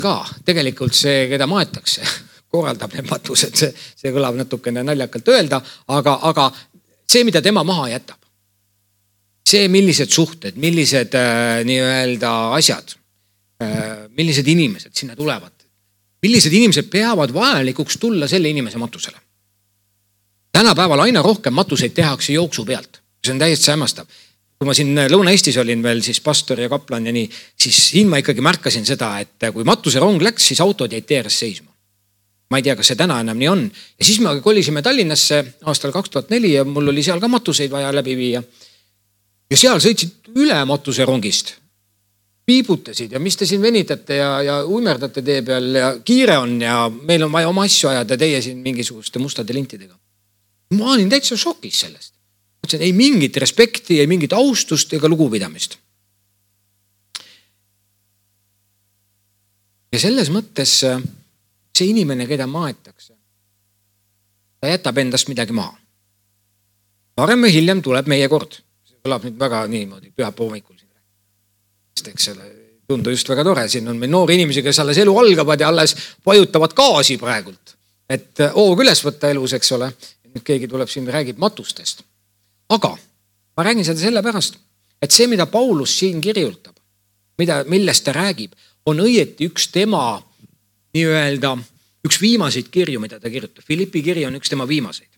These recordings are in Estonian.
ka tegelikult see, keda maetakse, korraldab need matused, see kõlab natukene naljakalt öelda, aga see, mida tema maha jätab, see, millised suhted, millised nii-öelda asjad, millised inimesed sinna tulevad, millised inimesed peavad vajalikuks tulla selle inimese matusele. Tänapäeval aina rohkem matuseid tehakse jooksu pealt. See on täiesti hämmastav. Kui ma siin Lõuna-Eestis olin veel siis pastor ja kaplan ja nii, siis siin ma ikkagi märkasin seda, et kui matuse rong läks, siis autod jäid teeres seisma. Ma ei tea, kas see täna enam nii on. Ja siis me kolisime Tallinnasse aastal 2004 ja mul oli seal ka matuseid vaja läbi viia. Ja seal sõitsid üle matuse rongist. Piibutasid ja mis te siin venitate ja uimerdate tee peal ja kiire on ja meil on vaja oma asju ajada teie siin mingisuguste mustade lintidega. Ma olin täitsa šokis sellest. Mõtlesin, ei mingit respekti, ei mingit austust ega lugupidamist. Ja selles mõttes see inimene, keda maetakse, ta jätab endast midagi maha. Varem või hiljem tuleb meie kord. See kõlab nüüd väga niimoodi pühapa hommikul. Tundu just väga tore. Siin on meil noori inimesi, kes alles elu algavad ja alles vajutavad gaasi praegult. Et hoog üles võtta elus, eks ole. Nüüd keegi tuleb siin ja räägib matustest. Aga ma räägin seda selle pärast, et see, mida Paulus siin kirjutab, millest ta räägib, on õieti üks tema nii-öelda, üks viimaseid kirju, mida ta kirjutab. Filippi kiri on üks tema viimaseid.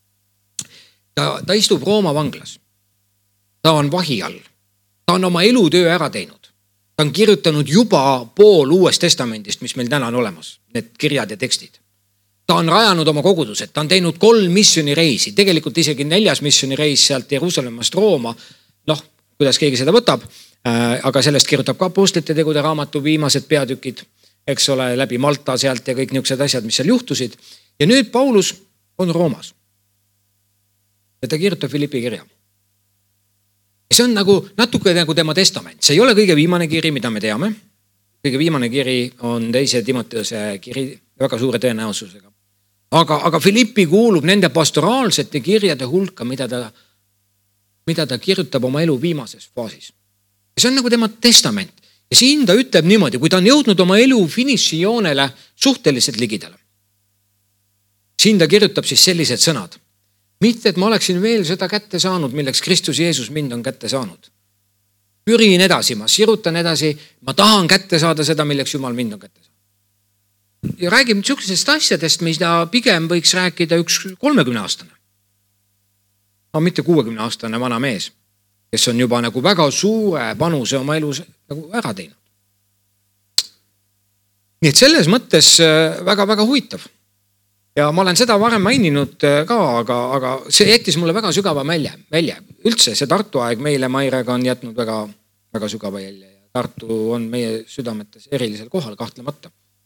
Ta istub Rooma vanglas. Ta on vahi all. Ta on oma elutöö ära teinud. Ta on kirjutanud juba pool Uuest Testamendist, mis meil täna on olemas, need kirjad ja tekstid. Ta on rajanud oma kogudused, ta on teinud 3 missioonireisi, tegelikult isegi 4. missioonireis sealt Jeruusalemmast Rooma. Noh, kuidas keegi seda võtab, aga sellest kirjutab ka Apostlite tegude raamatu viimased peatükid, eks ole, läbi Malta sealt ja kõik niisugused asjad, mis seal juhtusid. Ja nüüd Paulus on Roomas. Ja ta kirjutab Filippi kirja. Ja see on natuke nagu tema testament. See ei ole kõige viimane kiri, mida me teame. Kõige viimane kiri on 2. Timoteuse kiri väga suure tõenäosusega. Aga Filippi kuulub nende pastoraalsete kirjade hulka, mida ta kirjutab oma elu viimases faasis. Ja see on nagu tema testament. Ja siin ta ütleb niimoodi, kui ta on jõudnud oma elu finišijoonele suhteliselt ligidale. Siin ta kirjutab siis sellised sõnad. Mitte, et ma oleksin veel seda kätte saanud, milleks Kristus Jeesus mind on kätte saanud. Pyrin edasi, ma sirutan edasi, ma tahan kätte saada seda, milleks Jumal mind on kätte saanud. Ja räägime niisugusest asjadest, mida pigem võiks rääkida üks 30-aastane. No mitte 60-aastane vana mees, kes on juba nagu väga suure panuse oma elus nagu ära teinud. Nii et selles mõttes väga-väga huvitav. Ja ma olen seda varem maininud ka, aga see jättis mulle väga sügava välja. Üldse see Tartu aeg meile Mairega on jätnud väga, väga sügava jälje. Tartu on meie südametes erilisel kohal kahtlemata.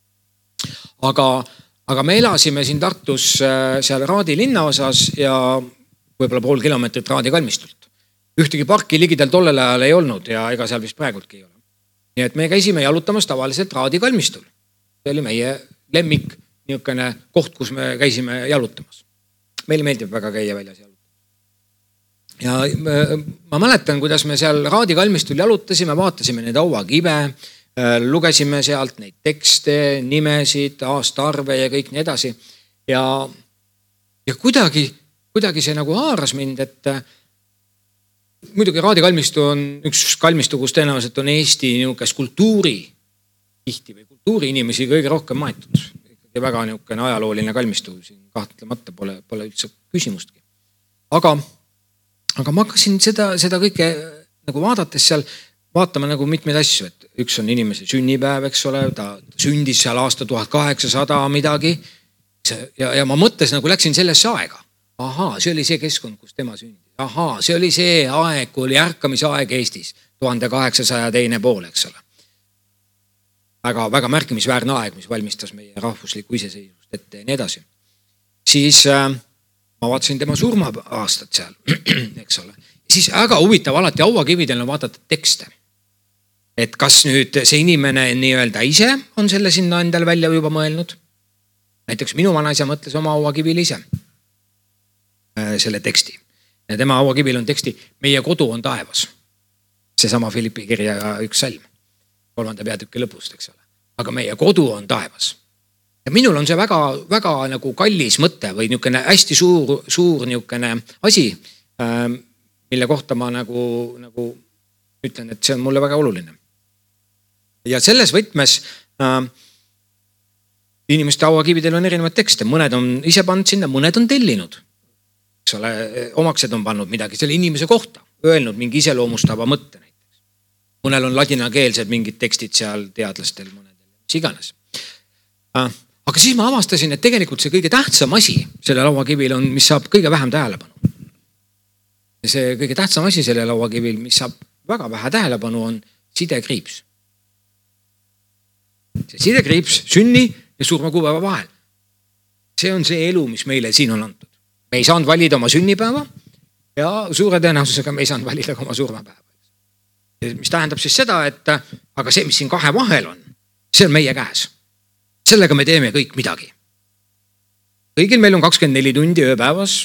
Aga me elasime siin Tartus seal Raadi linnaosas ja võib-olla 0,5 kilomeetrit Raadi kalmistult. Ühtegi parki ligidal tollel ajal ei olnud ja ega seal vist praegultki ei ole. Nii et me käisime jalutamas tavaliselt Raadi kalmistul. See oli meie lemmik niisugune koht, kus me käisime jalutamas. Meile meeldib väga käia väljas jalutamas. Ja ma mäletan, kuidas me seal Raadi kalmistul jalutasime, vaatasime neid hauakive, lugesime sealt neid tekste, nimesid, aastaarve ja kõik nii edasi. Ja kuidagi see nagu haaras mind, et muidugi Raadi kalmistu on üks kalmistu, kus tõenäoliselt on Eesti niisugust kultuuri inimesi kõige rohkem maetud. Ja väga niisugune ajalooline kalmistu siin kahtlemata pole üldse küsimustki. Aga ma hakkasin seda kõike nagu vaadates seal vaatama nagu mitmeid asju, et üks on inimese sünnipäev, eks ole, ta sündis seal aasta 1800 midagi ja ma mõttes nagu läksin sellesse aega. Ahaa, see oli see keskkond, kus tema sündis. Ahaa, see oli see aeg, kui oli ärkamise aeg Eestis, 1802 pool, eks ole. Väga märkimisväärne aeg, mis valmistas meie rahvuslikku iseseisvust ette ja nii edasi. Siis ma vaatasin tema surma aastat seal, eks ole. Siis väga huvitav alati hauakividel on vaadata tekste. Et kas nüüd see inimene nii-öelda ise on selle sinna endale välja juba mõelnud. Näiteks minu vanaisa mõtles oma hauakivil ise selle teksti. Ja tema hauakivil on teksti Meie kodu on taevas. See sama Filippi kirja üks salm. 3. peatüki lõpust, eks ole. aga meie kodu on taevas. Ja minul on see väga, väga nagu kallis mõte või niisugune hästi suur niisugune asi, mille kohta ma nagu ütlen, et see on mulle väga oluline. Ja selles võtmes inimeste hauakividel on erinevad tekste, mõned on ise pannud sinna, mõned on tellinud. Eks ole, omaksed on pannud midagi selle inimese kohta, öelnud mingi iseloomustava mõtte näiteks. Mõnel on ladinakeelsed mingid tekstid seal teadlastel, mõnedel, mis iganes. Aga siis ma avastasin, et tegelikult see kõige tähtsam asi selle lauakivil on, mis saab kõige vähem tähelepanu. Ja see kõige tähtsam asi selle lauakivil, mis saab väga vähe tähelepanu, on sidekriips. See sidekriips sünni ja surmakuupäeva vahel. See on see elu, mis meile siin on antud. Me ei saanud valida oma sünnipäeva ja suure tõenäosusega me ei saanud valida oma surmapäeva. Mis tähendab siis seda, et aga see, mis siin kahe vahel on, see on meie käes. Sellega me teeme kõik midagi. Kõigil meil on 24 tundi ööpäevas.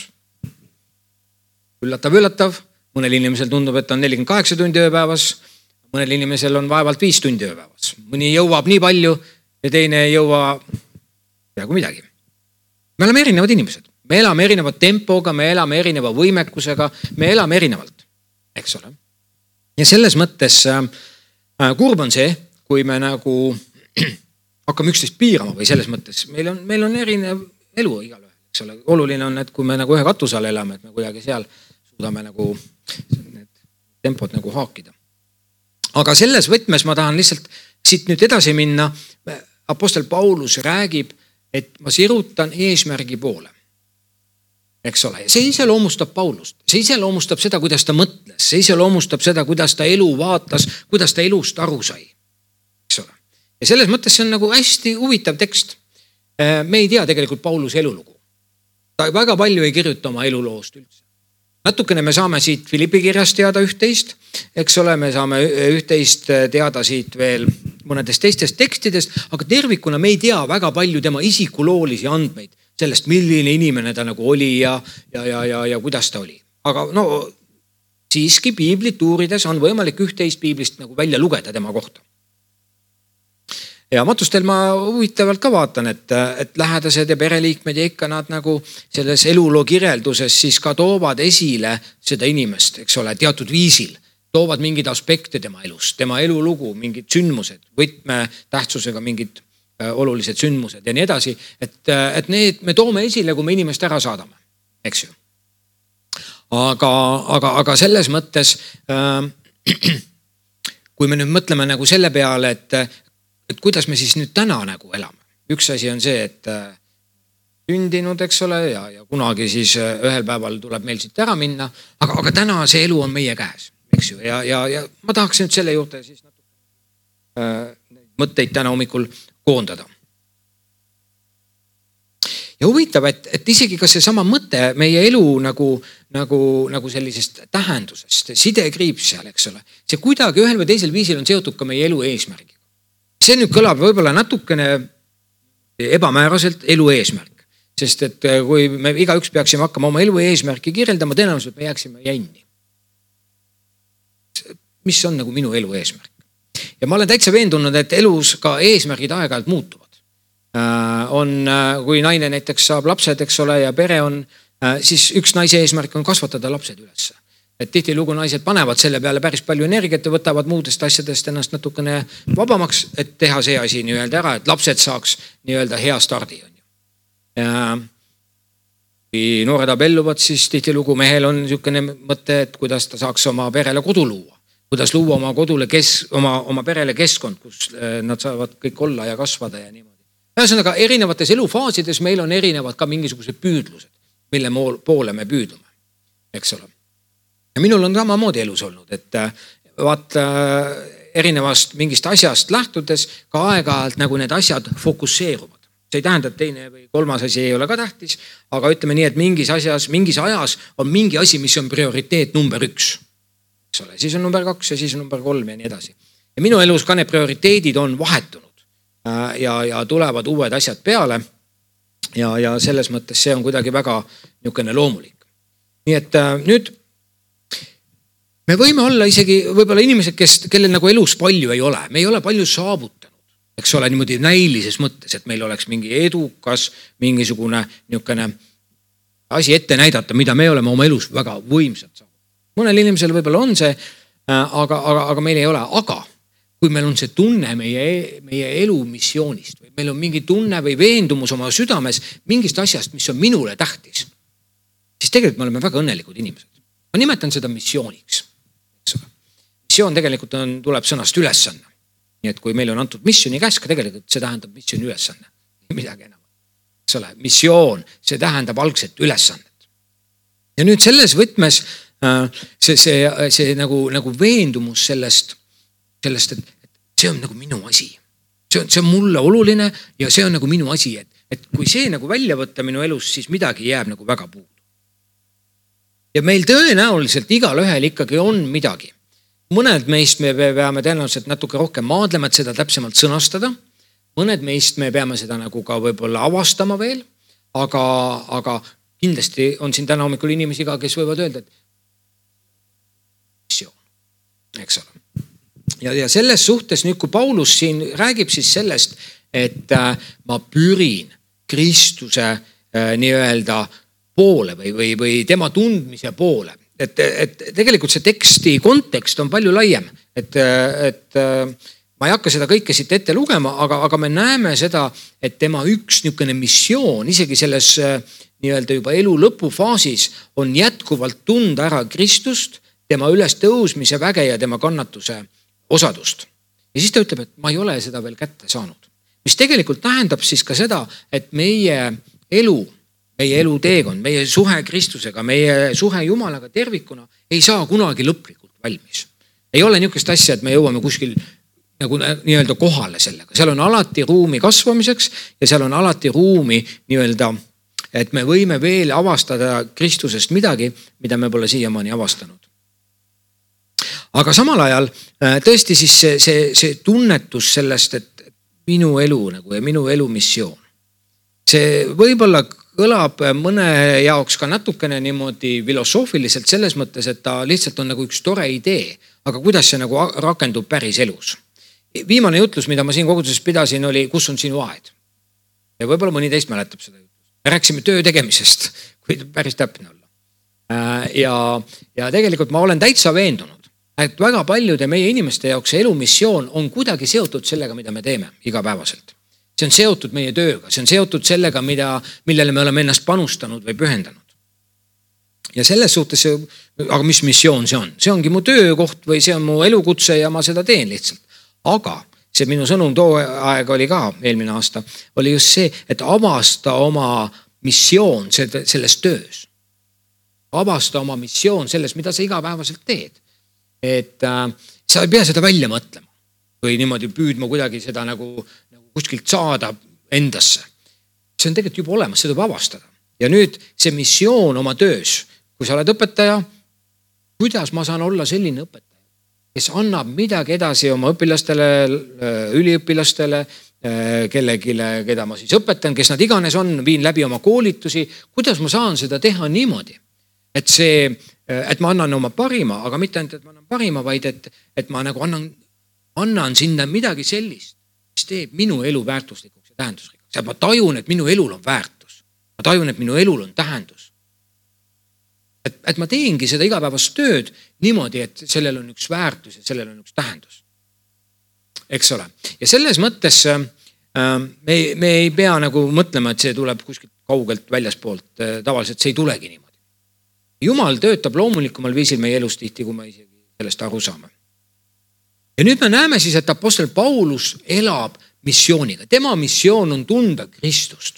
Üllatav. Mõnel inimesel tundub, et on 48 tundi ööpäevas. Mõnel inimesel on vaevalt 5 tundi ööpäevas. Mõni jõuab nii palju ja teine ei jõua peaaegu midagi. Me oleme erinevad inimesed. Me elame erineva tempoga, me elame erineva võimekusega, me elame erinevalt, eks ole. Ja selles mõttes kurb on see, kui me nagu hakkame üksteist piirama või selles mõttes. Meil on erinev elu igalühel, eks ole. Oluline on, et kui me nagu ühe katuse all elame, et me kuidagi seal suudame nagu need tempod nagu haakida. Aga selles võtmes ma tahan lihtsalt siit nüüd edasi minna. Apostel Paulus räägib, et ma sirutan eesmärgi poole. Eks ole, see iseloomustab Paulust, see iseloomustab seda, kuidas ta mõtles, see iseloomustab seda, kuidas ta elu vaatas, kuidas ta elust aru sai. Eks ole. Ja selles mõttes see on nagu hästi huvitav tekst. Me ei tea tegelikult Pauluse elulugu. Ta väga palju ei kirjuta oma eluloost üldse. Natukene me saame siit Filippi kirjast teada üht-teist, eks ole, me saame üht-teist teada siit veel mõnedest teistest tekstidest, aga tervikuna me ei tea väga palju tema isikuloolisi andmeid sellest, milline inimene ta nagu oli ja kuidas ta oli. Aga no siiski piiblit uurides on võimalik üht-teist piiblist nagu välja lugeda tema kohta. Ja matustel ma huvitavalt ka vaatan, et lähedased ja pereliikmed ja ikka nad nagu selles eluloo kirjelduses siis ka toovad esile seda inimest, eks ole, teatud viisil. Toovad mingid aspekte tema elust, tema elulugu, mingid sündmused, võtme tähtsusega mingid olulised sündmused ja nii edasi. Et need me toome esile, kui me inimest ära saadame, eks ju. Aga selles mõttes, kui me nüüd mõtleme nagu selle peale, et kuidas me siis nüüd täna nagu elame. Üks asi on see, et sündinud, eks ole, ja kunagi siis ühel päeval tuleb meil siit ära minna, aga täna see elu on meie käes, eks ju. Ja ma tahaks nüüd selle juurde siis mõtteid täna hommikul koondada. Ja huvitav, et isegi ka see sama mõte meie elu nagu sellisest tähendusest, sidekriips seal, eks ole. See kuidagi ühel või teisel viisil on seotud ka meie elu eesmärgiga. See nüüd kõlab võib-olla natukene ebamääraselt elu eesmärk. Sest et kui me igaüks peaksime hakkama oma elu eesmärki kirjeldama, tõenäoliselt me jääksime jänni. Mis on nagu minu elu eesmärk? Ja ma olen täitsa veendunud, et elus ka eesmärgid aeg-ajalt muutuvad. Kui naine näiteks saab lapsed, eks ole, ja pere on, siis üks naise eesmärk on kasvatada lapsed üles. Et tihtilugu naised panevad selle peale päris palju energiat ja võtavad muudest asjadest ennast natukene vabamaks, et teha see asi nii-öelda ära, et lapsed saaks nii-öelda hea stardi. Ja kui noored abelluvad, siis tihtilugu mehel on niisugune mõte, et kuidas ta saaks oma perele kodu luua. Kuidas luua oma kodule oma perele keskkond, kus nad saavad kõik olla ja kasvada ja niimoodi. Ühesõnaga, erinevates elufaasides meil on erinevad ka mingisugused püüdlused, mille poole me püüdume, eks ole. Ja minul on samamoodi elus olnud, et vaata erinevast mingist asjast lähtudes ka aeg-ajalt nagu need asjad fokusseeruvad. See ei tähenda, et teine või kolmas asi ei ole ka tähtis, aga ütleme nii, et mingis ajas on mingi asi, mis on prioriteet number 1. Eks ole, siis on number 2 ja siis on number 3 ja nii edasi. Ja minu elus ka need prioriteedid on vahetunud ja tulevad uued asjad peale ja selles mõttes see on kuidagi väga niisugune loomulik. Nii et nüüd me võime olla isegi võib-olla inimesed, kellel nagu elus palju ei ole. Me ei ole palju saavutanud, eks ole, niimoodi näilises mõttes, et meil oleks mingi edukas, mingisugune niisugune asi ette näidata, mida me oleme oma elus väga võimsad saanud. Mõnel inimesel võib-olla on see, aga meil ei ole. Aga kui meil on see tunne meie elu missioonist või meil on mingi tunne või veendumus oma südames mingist asjast, mis on minule tähtis, siis tegelikult me oleme väga õnnelikud inimesed. Ma nimetan seda missiooniks. Missioon tegelikult tuleb sõnast ülesanne. Nii et kui meil on antud missiooni käsk, tegelikult see tähendab missiooni ülesanne. Midagi enam. Eks ole, missioon, see tähendab algset ülesannet. Ja nüüd selles võtmes see nagu veendumus sellest, et see on nagu minu asi. See on mulle oluline ja see on nagu minu asi, et kui see nagu välja võtta minu elus, siis midagi jääb nagu väga puudu. Ja meil tõenäoliselt igal ühel ikkagi on midagi. Mõned meist me peame tõenäoliselt natuke rohkem maadlema, et seda täpsemalt sõnastada. Mõned meist me peame seda nagu ka võib-olla avastama veel, aga kindlasti on siin täna hommikul inimesi ka, kes võivad öelda, et missioon, eks ole. Ja selles suhtes nüüd, kui Paulus siin räägib siis sellest, et ma pürin Kristuse nii-öelda poole või tema tundmise poole. Et tegelikult see teksti kontekst on palju laiem, et ma ei hakka seda kõike siit ette lugema, aga me näeme seda, et tema üks niisugune missioon, isegi selles nii-öelda juba elu lõpufaasis on jätkuvalt tunda ära Kristust, tema üles tõusmise väge ja tema kannatuse osadust. Ja siis ta ütleb, et ma ei ole seda veel kätte saanud. Mis tegelikult tähendab siis ka seda, et meie eluteekond, meie suhe Kristusega, meie suhe Jumalaga tervikuna ei saa kunagi lõplikult valmis. Ei ole niisugust asja, et me jõuame kuskil nagu nii-öelda kohale sellega. Seal on alati ruumi kasvamiseks ja seal on alati ruumi nii-öelda, et me võime veel avastada Kristusest midagi, mida me pole siiamaani avastanud. Aga samal ajal tõesti siis see tunnetus sellest, et minu elu nagu ja minu elu missioon. See võib-olla kõlab mõne jaoks ka natukene niimoodi filosoofiliselt selles mõttes, et ta lihtsalt on nagu üks tore idee, aga kuidas see nagu rakendub päris elus. Viimane jutlus, mida ma siin koguduses pidasin, oli, kus on sinu aed. Ja võib-olla mõni teist mäletab seda jutlust. Me rääkisime töö tegemisest, kui päris täpne olla. Ja tegelikult ma olen täitsa veendunud, et väga paljude meie inimeste jaoks see elumissioon on kuidagi seotud sellega, mida me teeme igapäevaselt. See on seotud meie tööga, see on seotud sellega, millele me oleme ennast panustanud või pühendanud. Ja selles suhtes, aga mis missioon see on? See ongi mu töökoht või see on mu elukutse ja ma seda teen lihtsalt. Aga see minu sõnum too aeg oli ka eelmine aasta, oli just see, et avasta oma missioon selles töös. Avasta oma missioon selles, mida sa igapäevaselt teed. Et sa ei pea seda välja mõtlema või niimoodi püüdma kuidagi seda nagu kuskilt saada endasse. See on tegelikult juba olemas, seda võib avastada. Ja nüüd see missioon oma töös, kui sa oled õpetaja, kuidas ma saan olla selline õpetaja, kes annab midagi edasi oma õpilastele, üliõpilastele, kellegile, keda ma siis õpetan, kes nad iganes on, viin läbi oma koolitusi, kuidas ma saan seda teha niimoodi, et ma annan oma parima, aga mitte ainult, et ma annan parima, vaid et ma nagu annan sinna midagi sellist, mis teeb minu elu väärtuslikuks ja tähendusrikuks. Ja ma tajun, et minu elul on väärtus. Ma tajun, et minu elul on tähendus. Et ma teengi seda igapäevast tööd niimoodi, et sellel on üks väärtus ja sellel on üks tähendus. Eks ole. Ja selles mõttes me ei pea nagu mõtlema, et see tuleb kuskilt kaugelt väljaspoolt. Tavaliselt see ei tulegi niimoodi. Jumal töötab loomulikumal viisil meie elus tihti, kui me isegi sellest aru saame. Ja nüüd me näeme siis, et apostel Paulus elab missiooniga. Tema missioon on tunda Kristust.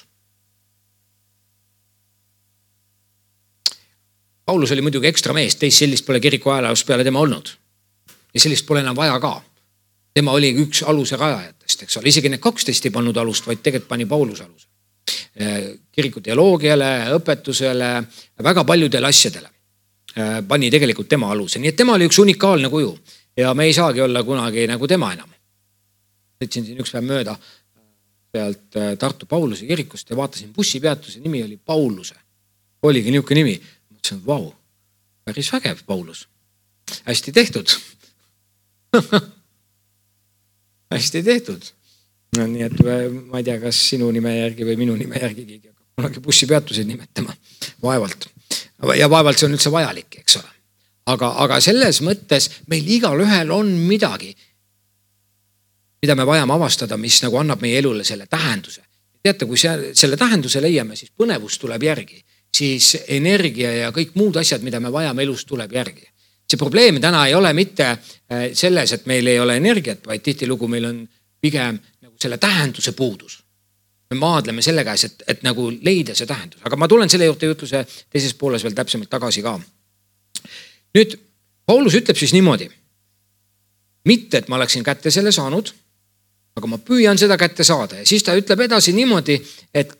Paulus oli muidugi ekstra mees, teist sellist pole kiriku ajaloos peale tema olnud. Ja sellist pole enam vaja ka. Tema oli üks aluse rajajatest, eks ole. Isegi need 12 ei pannud alust, vaid tegelikult pani Paulus aluse. Kiriku teoloogiale, õpetusele, väga paljudele asjadele pani tegelikult tema aluse. Nii et tema oli üks unikaalne kuju ja me ei saagi olla kunagi nagu tema enam. Sõitsin siin üks päev mööda pealt Tartu Pauluse kirikust ja vaatasin bussipeatuse nimi oli Pauluse. Oligi niisugune nimi. Mõtlesin, vau, päris vägev Paulus. Hästi tehtud. Hästi tehtud. No, nii et ma ei tea, kas sinu nime järgi või minu nime järgi keegi hakkab kunagi bussipeatuseid nimetama. Vaevalt. Ja vaevalt see on üldse vajalik, eks ole. Aga selles mõttes meil igal ühel on midagi, mida me vajame avastada, mis nagu annab meie elule selle tähenduse. Teate, kui selle tähenduse leiame, siis põnevus tuleb järgi. Siis energia ja kõik muud asjad, mida me vajame elus, tuleb järgi. See probleem täna ei ole mitte selles, et meil ei ole energiat, vaid tihtilugu meil on pigem nagu selle tähenduse puudus. Me maadleme selle käes, et nagu leida see tähendus. Aga ma tulen selle juurde jutluse teises pooles veel täpsemalt tagasi ka. Nüüd, Paulus ütleb siis niimoodi. Mitte, et ma oleksin kätte selle saanud, aga ma püüan seda kätte saada. Ja siis ta ütleb edasi niimoodi, et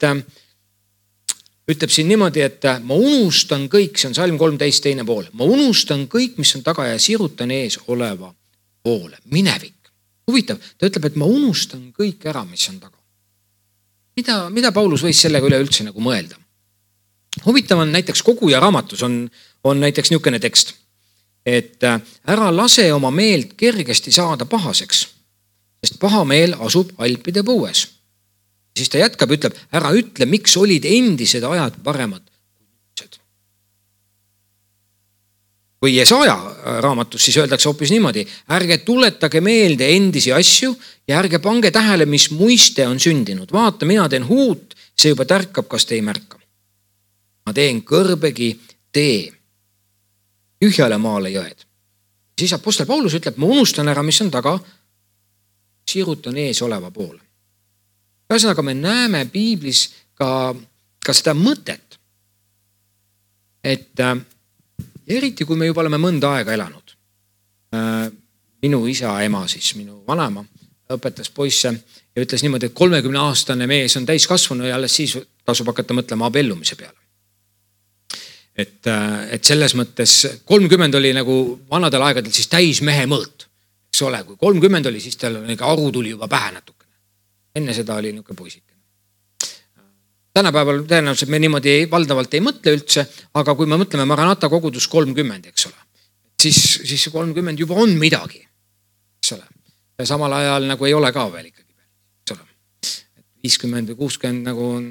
ma unustan kõik, see on Salm 13 teine pool, ma unustan kõik, mis on taga ja sirutan ees oleva poole. Minevik. Huvitav, ta ütleb, et ma unustan kõik ära, mis on taga. Mida Paulus võis sellega üle üldse nagu mõelda? Huvitav on näiteks Koguja raamatus on näiteks niisugune tekst, et ära lase oma meelt kergesti saada pahaseks, sest paha meel asub alpide põues. Siis ta jätkab, ütleb, ära ütle, miks olid endised ajad paremad kui nüüdsed. Või Jesaja raamatus siis öeldakse hoopis niimoodi, ärge tuletage meelde endisi asju ja ärge pange tähele, mis muiste on sündinud. Vaata, mina teen huut, see juba tärkab, kas te ei märka. Ma teen kõrbegi tee, tühjale maale jõed. Siis apostel Paulus ütleb, ma unustan ära, mis on taga, sirutan ees oleva poole. Ühesõnaga me näeme piiblis ka seda mõtet, et eriti kui me juba oleme mõnda aega elanud. Minu isa ema siis, minu vanaema õpetas poisse ja ütles niimoodi, et 30-aastane mees on täiskasvanu ja alles siis tasub hakata mõtlema abiellumise peale. Et selles mõttes 30 oli nagu vanadel aegadel siis täis mehe mõõt. Eks ole, kui 30 oli, siis tal aru tuli juba pähe natukene. Enne seda oli niisugune poisikene. Tänapäeval tõenäoliselt me niimoodi valdavalt ei mõtle üldse, aga kui me mõtleme Maranata kogudus 30, eks ole, siis 30 juba on midagi, eks ole. Ja samal ajal nagu ei ole ka veel ikkagi, eks ole. 50 või 60 nagu on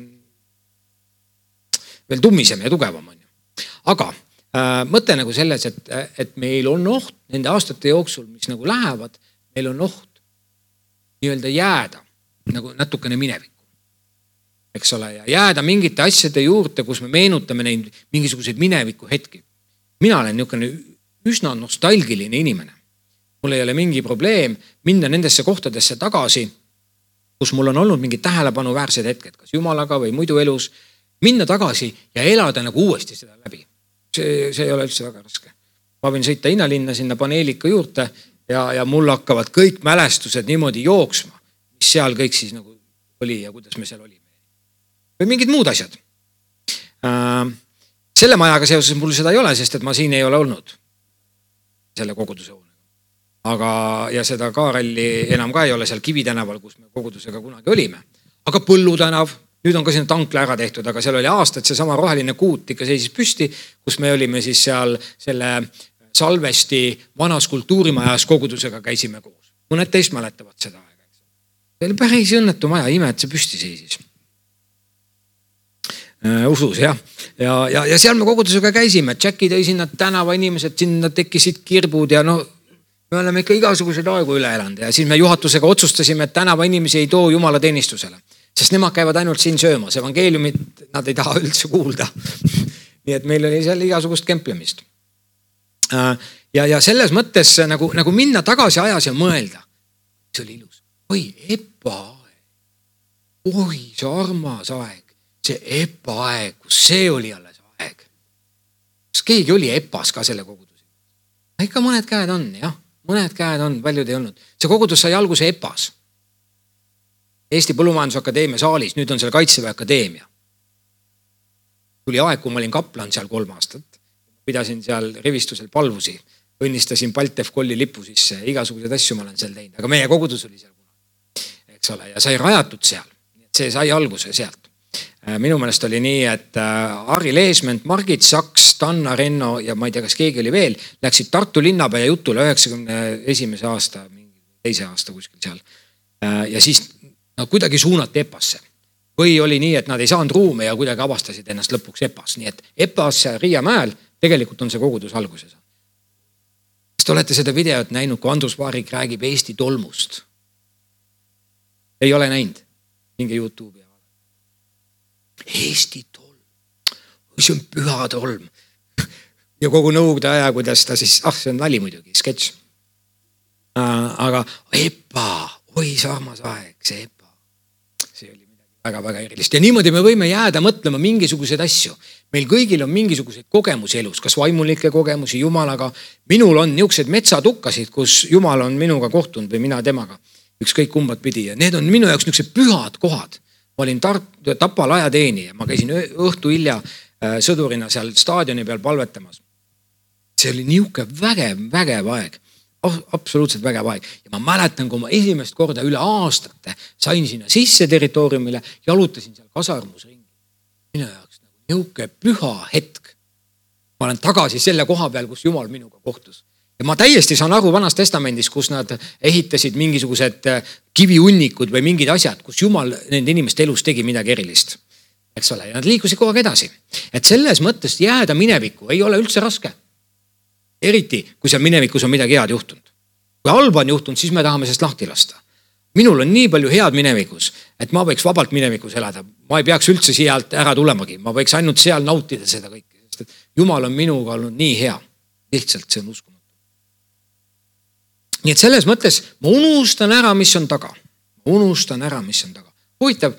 veel tummisem ja tugevam on ju. Aga mõte nagu selles, et meil on oht nende aastate jooksul, mis nagu lähevad, meil on oht nii-öelda jääda nagu natukene minevikku, eks ole, ja jääda mingite asjade juurde, kus me meenutame neid mingisuguseid mineviku hetki. Mina olen niisugune üsna nostalgiline inimene. Mul ei ole mingi probleem minna nendesse kohtadesse tagasi, kus mul on olnud mingid tähelepanuväärsed hetked, kas jumalaga või muidu elus, minna tagasi ja elada nagu uuesti seda läbi. See ei ole üldse väga raske. Ma võin sõita Innalinna sinna paneelika juurde ja mul hakkavad kõik mälestused niimoodi jooksma, mis seal kõik siis nagu oli ja kuidas me seal olime. Või mingid muud asjad. Selle majaga seoses mul seda ei ole, sest et ma siin ei ole olnud selle koguduse hoonega. Ja seda Kaarelli enam ka ei ole seal Kivitänaval, kus me kogudusega kunagi olime. Aga Põllutänav, nüüd on ka sinna tankla ära tehtud, aga seal oli aastad see sama roheline kuut ikka seisis püsti, kus me olime siis seal selle Salvesti vanas kultuurimajas kogudusega käisime koos. Mõned teist mäletavad seda aega. See oli päris õnnetu maja, ime, et see püsti seisis. Usus, jah. Ja seal me kogudusega käisime. Jacki tõi sinna tänava inimesed, sinna tekkisid kirbud ja me oleme ikka igasuguseid aegu üle elanud. Ja siis me juhatusega otsustasime, et tänava inimesi ei too jumala teenistusele. Sest nemad käivad ainult siin söömas. Evangeliumit nad ei taha üldse kuulda. Nii et meil oli seal igasugust kemplemist. Ja selles mõttes nagu minna tagasi ajas ja mõelda. See oli ilus. Oi, epaaeg. Oi, see armas aeg. See epaaeg, kus see oli alles aeg. Kas keegi oli epas ka selle koguduse? Ikka mõned käed on, jah. Mõned käed on, paljud ei olnud. See kogudus sai alguse epas. Eesti Põllumajandusakadeemia saalis, nüüd on seal Kaitseväe akadeemia. Tuli aeg, kui ma olin kaplan seal 3 aastat. Pidasin seal rivistusel palvusi. Õnnistasin Baltef kolli lipu sisse. Igasugused asju ma olen seal teinud. Aga meie kogudus oli seal kunagi. Eks ole, ja sai rajatud seal. See sai alguse sealt. Minu meelest oli nii, et Harri Leesment, Margit Saks, Tanna Renno ja ma ei tea, kas keegi oli veel, läksid Tartu linnapea jutule 91. aasta, mingi teise aasta kuskil seal. Ja siis kuidagi suunati EPA-sse. Või oli nii, et nad ei saanud ruume ja kuidagi avastasid ennast lõpuks EPA-s. Nii et EPA-s Riia mäel tegelikult on see kogudus alguses. Kas te olete seda videot näinud, kui Andrus Vaarik räägib Eesti tolmust? Ei ole näinud? Minge YouTube'i. Eesti tolm. See on püha tolm. Ja kogu nõukogude aja, kuidas ta siis, see on nali muidugi, sketš. Aga EPA, oi saarmas aeg, see EPA. See oli midagi väga-väga erilist. Ja niimoodi me võime jääda mõtlema mingisuguseid asju. Meil kõigil on mingisuguseid kogemusi elus, kas vaimulikke kogemusi Jumalaga. Minul on niisugused metsatukkasid, kus Jumal on minuga kohtunud või mina temaga. Ükskõik kumbad pidi. Ja need on minu jaoks niisugused pühad kohad. Ma olin Tapal ajateenija. Ma käisin õhtu hilja sõdurina seal staadioni peal palvetamas. See oli niuke vägev aeg. Absoluutselt vägev aeg. Ja ma mäletan, kui ma esimest korda üle aastate sain sinna sisse territooriumile, jalutasin seal kasarmus ringi. Minu jaoks niuke püha hetk. Ma olen tagasi selle koha peal, kus Jumal minuga kohtus. Ja ma täiesti saan aru Vanas testamendis, kus nad ehitasid mingisugused kiviunnikud või mingid asjad, kus Jumal nende inimeste elus tegi midagi erilist. Eks ole, ja nad liikusid kogu aeg edasi. Et selles mõttes jääda minevikku ei ole üldse raske. Eriti, kui seal minevikus on midagi head juhtunud. Kui halba on juhtunud, siis me tahame sest lahti lasta. Minul on nii palju head minevikus, et ma võiks vabalt minevikus elada. Ma ei peaks üldse siia ära tulemagi. Ma võiks ainult seal nautida seda kõike. Sest Jumal on minuga olnud nii hea. Lihtsalt see on uskumatu. Nii et selles mõttes ma unustan ära, mis on taga. Huvitav,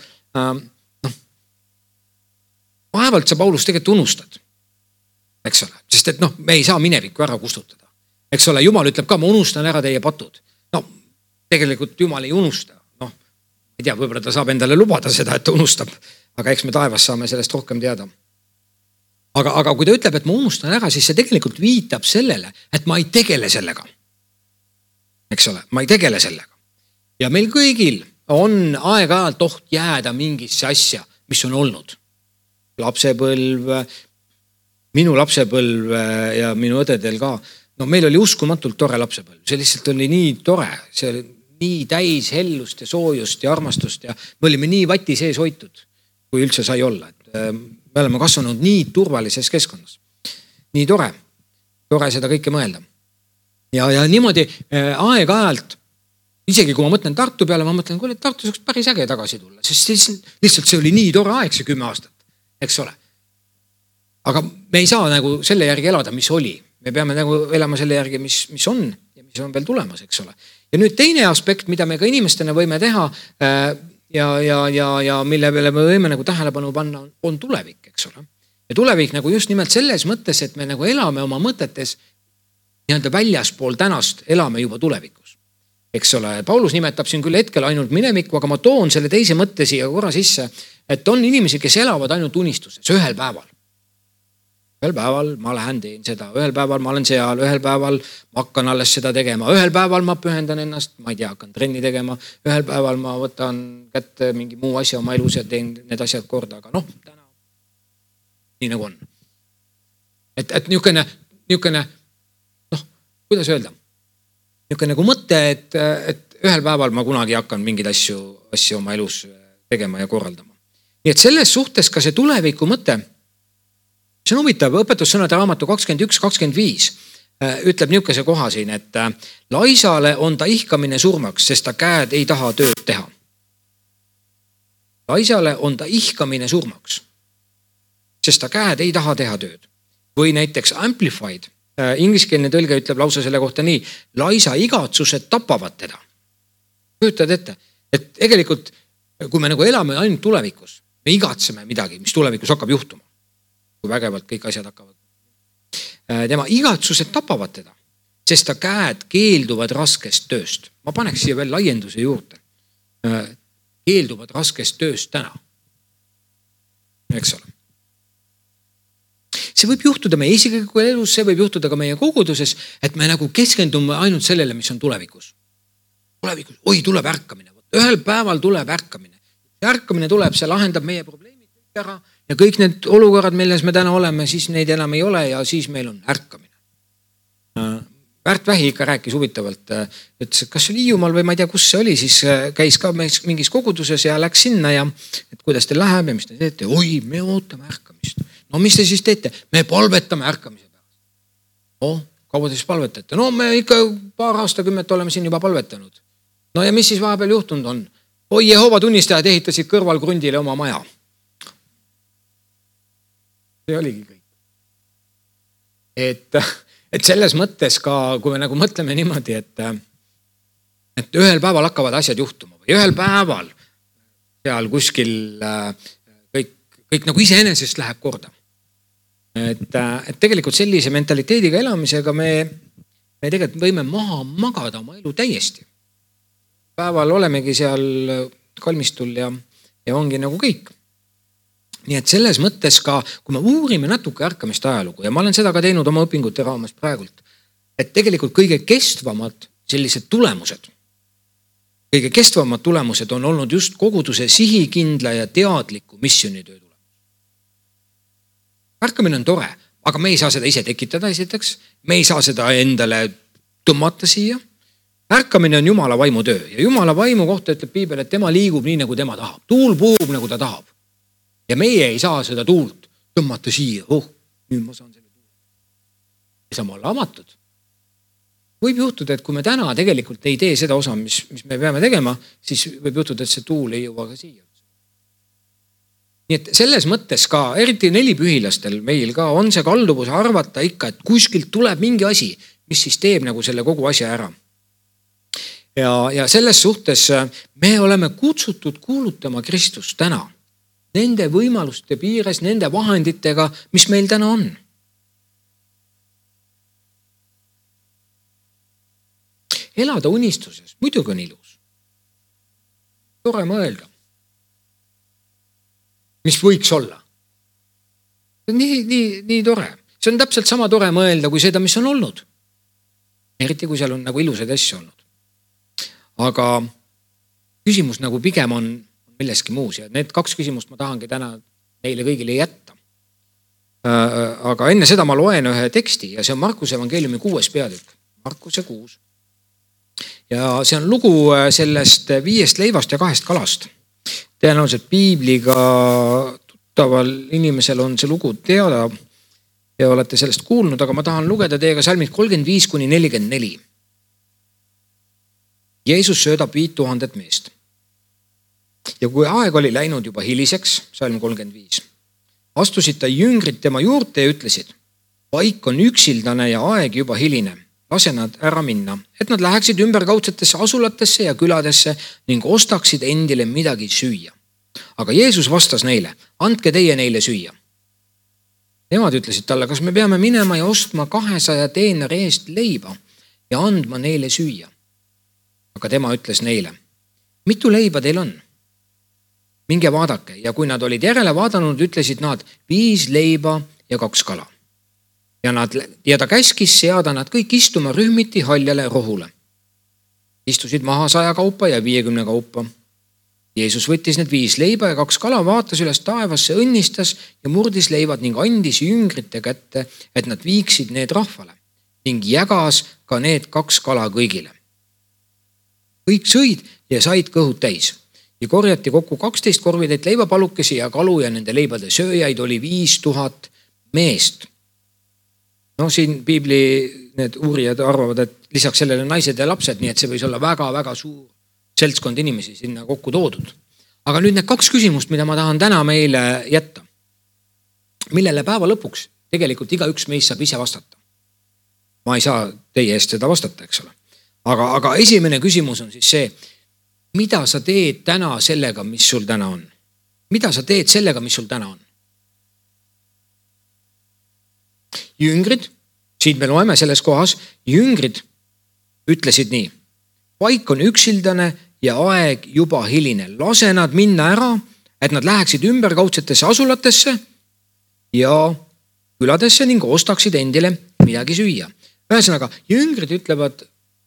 vaevalt sa, Paulus, tegelikult unustad. Eks ole, sest et me ei saa minevikku ära kustutada. Eks ole, Jumal ütleb ka, ma unustan ära teie patud. Tegelikult Jumal ei unusta. Ei tea, võib-olla ta saab endale lubada seda, et ta unustab. Aga eks me taevas saame sellest rohkem teada. Aga kui ta ütleb, et ma unustan ära, siis see tegelikult viitab sellele, et ma ei tegele sellega. Eks ole, ma ei tegele sellega. Ja meil kõigil on aeg-ajalt oht jääda mingisse asja, mis on olnud. Lapsepõlv, minu lapsepõlv ja minu õdedel ka. Meil oli uskumatult tore lapsepõlv. See lihtsalt oli nii tore. See oli nii täis hellust ja soojust ja armastust ja me olime nii vati sees hoitud, kui üldse sai olla. Me oleme kasvanud nii turvalises keskkonnas. Nii tore seda kõike mõelda. Ja niimoodi aeg-ajalt, isegi kui ma mõtlen Tartu peale, ma mõtlen, kuule, Tartu saaks päris äge tagasi tulla, sest lihtsalt see oli nii tore aeg, see 10 aastat, eks ole. Aga me ei saa nagu selle järgi elada, mis oli. Me peame nagu elama selle järgi, mis on ja mis on veel tulemas, eks ole. Ja nüüd teine aspekt, mida me ka inimestena võime teha ja mille peale me võime nagu tähelepanu panna, on tulevik, eks ole. Ja tulevik nagu just nimelt selles mõttes, et me nagu elame oma mõtetes nii-öelda väljaspool tänast, elame juba tulevikus. Eks ole, Paulus nimetab siin küll hetkel ainult minevikku, aga ma toon selle teise mõtte siia korra sisse, et on inimesi, kes elavad ainult unistuses ühel päeval. Ühel päeval ma lähen teen seda, ühel päeval ma olen seal, ühel päeval ma hakkan alles seda tegema, ühel päeval ma pühendan ennast, ma ei tea, hakkan trenni tegema, ühel päeval ma võtan kätte mingi muu asja oma elus ja teen need asjad korda, aga täna nii nagu on. Et niisugune kuidas öelda? Niisugune nagu mõte, et ühel päeval ma kunagi hakkan mingeid asju oma elus tegema ja korraldama. Nii et selles suhtes ka see tuleviku mõte, see on huvitav, õpetussõnade raamatu 21-25 ütleb niisuguse koha siin, et laisale on ta ihkamine surmaks, sest ta käed ei taha tööd teha. Laisale on ta ihkamine surmaks, sest ta käed ei taha teha tööd. Või näiteks amplified. Ingliskeelne tõlge ütleb lausa selle kohta nii, laisa igatsused tapavad teda. Kujutad ette, et tegelikult, kui me nagu elame ainult tulevikus, me igatseme midagi, mis tulevikus hakkab juhtuma. Kui vägevalt kõik asjad hakkavad. Tema igatsused tapavad teda, sest ta käed keelduvad raskest tööst. Ma paneks siia veel laienduse juurde. Keelduvad raskest tööst täna. Eks ole. See võib juhtuda meie isikliku elus, see võib juhtuda ka meie koguduses, et me nagu keskendume ainult sellele, mis on tulevikus. Tulevikus, tuleb ärkamine. Ühel päeval tuleb ärkamine. Ärkamine tuleb, see lahendab meie probleemid ära ja kõik need olukorrad, milles me täna oleme, siis neid enam ei ole ja siis meil on ärkamine. Märt Vähi ikka rääkis huvitavalt, ütles, et kas see oli Hiiumaal või ma ei tea, kus see oli, siis käis ka mingis koguduses ja läks sinna ja et kuidas teil läheb ja mis te teete. Oi, me ootame ärkamist. No mis te siis teete? Me palvetame ärkamise pärast. No, kaua te siis palvetate? No me ikka paar aastakümmet oleme siin juba palvetanud. No ja mis siis vahepeal juhtunud on? Oi, Jehoova tunnistajad ehitasid kõrval krundile oma maja. See oligi kõik. Et selles mõttes ka, kui me nagu mõtleme niimoodi, et ühel päeval hakkavad asjad juhtuma või ühel päeval seal kuskil kõik nagu iseenesest läheb korda. Et tegelikult sellise mentaliteediga elamisega me tegelikult võime maha magada oma elu täiesti. Päeval olemegi seal kalmistul ja ongi nagu kõik. Nii et selles mõttes ka, kui me uurime natuke ärkamist ajalugu ja ma olen seda ka teinud oma õpingute raames praegult, et tegelikult kõige kestvamad sellised tulemused, on olnud just koguduse sihikindla ja teadliku missionitöö tulemus. Ärkamine on tore, aga me ei saa seda ise tekitada esiteks, me ei saa seda endale tõmmata siia. Ärkamine on Jumala vaimu töö ja Jumala vaimu kohta ütleb Piibel, et tema liigub nii, nagu tema tahab. Tuul puhub, nagu ta tahab. Ja meie ei saa seda tuult tõmmata siia. Nüüd ma saan selle tuule. Ei saa olla amatud. Võib juhtuda, et kui me täna tegelikult ei tee seda osa, mis me peame tegema, siis võib juhtuda, et see tuul ei jõua ka siia. Nii et selles mõttes ka, eriti nelipühilastel meil ka on see kalduvus arvata ikka, et kuskilt tuleb mingi asi, mis siis teeb nagu selle kogu asja ära. Ja selles suhtes me oleme kutsutud kuulutama Kristust täna. Nende võimaluste piires, nende vahenditega, mis meil täna on. Elada unistuses, muidugi on ilus. Tore mõelda. Mis võiks olla? Nii tore. See on täpselt sama tore mõelda kui seda, mis on olnud. Eriti kui seal on nagu ilusad asju olnud. Aga küsimus nagu pigem on milleski muus ja need 2 küsimust ma tahangi täna neile kõigile jätta. Aga enne seda ma loen ühe teksti ja see on Markuse evangeeliumi 6. peatükk. Markuse 6. Ja see on lugu sellest 5 leivast ja 2 kalast. Tõenäoliselt Piibliga tuttaval inimesel on see lugu teada ja olete sellest kuulnud, aga ma tahan lugeda teiega salmid 35-44. Jeesus söödab 5000 meest. Ja kui aeg oli läinud juba hiliseks, salm 35, astusid ta jüngrid tema juurde ja ütlesid, paik on üksildane ja aeg juba hiline, lase nad ära minna, et nad läheksid ümberkaudsetesse asulatesse ja küladesse ning ostaksid endile midagi süüa. Aga Jeesus vastas neile, andke teie neile süüa. Nemad ütlesid talle, kas me peame minema ja ostma 200 teenari eest leiba ja andma neile süüa. Aga tema ütles neile, mitu leiba teil on? Minge vaadake ja kui nad olid järele vaadanud, ütlesid nad 5 leiba ja 2 kala. Ja ta käskis seada nad kõik istuma rühmiti haljale rohule. Istusid maha 100 kaupa ja 50 kaupa. Jeesus võttis need 5 leiba ja 2 kala, vaatas üles taevasse, õnnistas ja murdis leivad ning andis jüngrite kätte, et nad viiksid need rahvale ning jagas ka need 2 kala kõigile. Kõik sõid ja said kõhud täis ja korjati kokku 12 korvitäit leivapalukesi ja kalu ja nende leibade sööjaid oli 5000 meest. No siin Piibli need uurijad arvavad, et lisaks sellele naised ja lapsed, nii et see võis olla väga-väga suur seltskond inimesi sinna kokku toodud. Aga nüüd need 2 küsimust, mida ma tahan täna meile jätta, millele päeva lõpuks tegelikult igaüks meist saab ise vastata. Ma ei saa teie eest seda vastata, eks ole. Aga esimene küsimus on siis see, mida sa teed täna sellega, mis sul täna on? Mida sa teed sellega, mis sul täna on? Jüngrid, siit me loeme selles kohas, jüngrid ütlesid nii, paik on üksildane ja aeg juba hiline. Lase nad minna ära, et nad läheksid ümberkaudsetesse asulatesse ja küladesse ning ostaksid endile midagi süüa. Ühesõnaga, jüngrid ütlevad,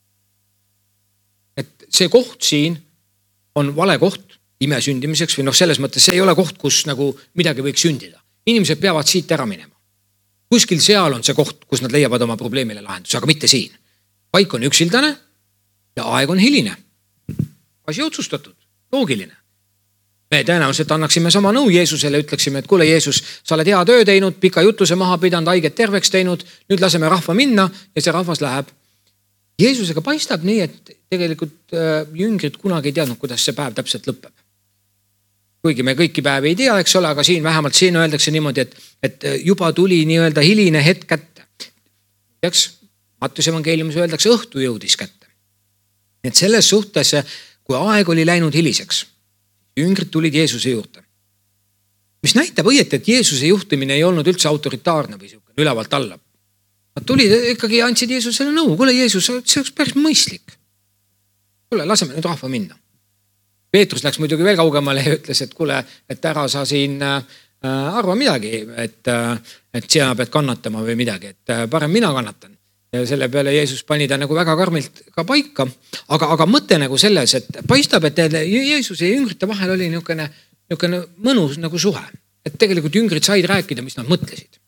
et see koht siin on vale koht ime sündimiseks või selles mõttes see ei ole koht, kus nagu midagi võiks sündida. Inimesed peavad siit ära minema. Kuskil seal on see koht, kus nad leiavad oma probleemile lahenduse, aga mitte siin. paik on üksildane ja aeg on hiline. Asi otsustatud, loogiline. Me tõenäoliselt annaksime sama nõu Jeesusele, ütleksime, et kuule Jeesus, sa oled hea töö teinud, pika jutuse maha pidanud, haiget terveks teinud, nüüd laseme rahva minna ja see rahvas läheb. Jeesusega paistab nii, et tegelikult jüngrid kunagi ei teadnud, kuidas see päev täpselt lõpeb. Kuigi me kõiki päevi ei tea, eks ole, aga vähemalt siin öeldakse niimoodi, et juba tuli nii-öelda hiline hetk kätte. Mattuse evangeeliumis öeldakse, õhtu jõudis kätte. Et selles suhtes, kui aeg oli läinud hiliseks, jüngrid tulid Jeesuse juurde. Mis näitab õieti, et Jeesuse juhtimine ei olnud üldse autoritaarne või ülevalt alla. Nad tulid ikkagi ja andsid Jeesusele nõu. Kuule Jeesus, see oleks päris mõistlik. Kuule, laseme nüüd rahva minna. Peetrus läks muidugi veel kaugemale ja ütles, et kuule, et ära sa siin arva midagi, et sina pead kannatama või midagi, et parem mina kannatan. Ja selle peale Jeesus pani ta nagu väga karmilt ka paika. Aga mõte nagu selles, et paistab, et Jeesuse ja jüngrite vahel oli niisugune mõnus nagu suhe. Et tegelikult jüngrid said rääkida, mis nad mõtlesid.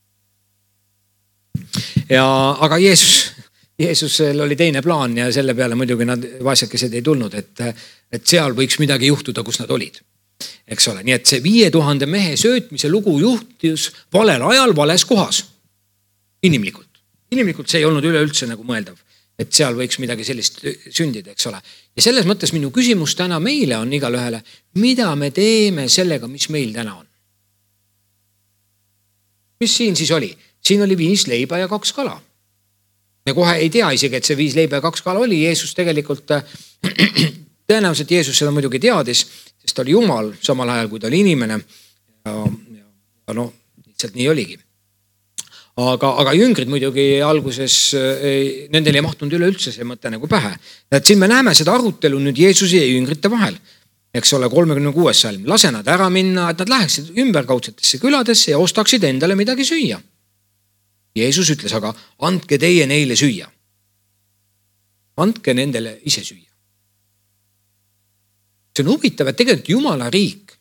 Aga Jeesusel oli teine plaan ja selle peale muidugi nad vaesekesed ei tulnud, et seal võiks midagi juhtuda, kus nad olid. Eks ole, nii et see 5000 mehe söötmise lugu juhtus valel ajal, vales kohas. Inimlikult see ei olnud üleüldse nagu mõeldav, et seal võiks midagi sellist sündida, eks ole. Ja selles mõttes minu küsimus täna meile on igal ühele, mida me teeme sellega, mis meil täna on? Mis siin siis oli? Siin oli 5 leiba ja 2 kala. Me kohe ei tea isegi, et see 5 leiba ja 2 kala oli. Jeesus tegelikult, tõenäoliselt Jeesus seda muidugi teadis, sest ta oli Jumal samal ajal, kui ta oli inimene. Ja lihtsalt nii oligi. Aga jüngrid muidugi alguses, nendel ei mahtunud üleüldse see mõte nagu pähe. Et siin me näeme seda arutelu nüüd Jeesuse ja jüngrite vahel. Eks ole, 36. salm. Lase nad ära minna, et nad läheksid ümberkaudsetesse küladesse ja ostaksid endale midagi süüa. Jeesus ütles, aga andke teie neile süüa. Andke nendele ise süüa. See on huvitav, et tegelikult Jumala riik,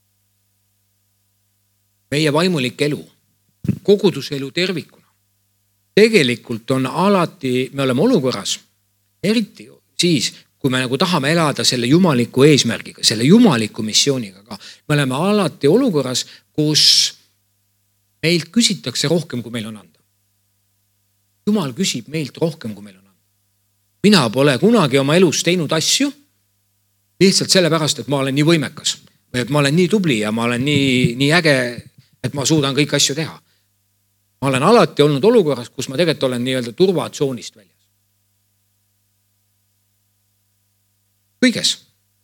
meie vaimulik elu, koguduselu tervikuna. Tegelikult on alati, me oleme olukorras, eriti siis, kui me nagu tahame elada selle jumaliku eesmärgiga, selle jumaliku missiooniga. Me oleme alati olukorras, kus meilt küsitakse rohkem, kui meil on anda. Jumal küsib meilt rohkem, kui meil on anda. Mina pole kunagi oma elus teinud asju lihtsalt sellepärast, et ma olen nii võimekas või et ma olen nii tubli ja ma olen nii äge, et ma suudan kõik asju teha. Ma olen alati olnud olukorras, kus ma tegelikult olen nii-öelda turvatsoonist väljas. Kõiges.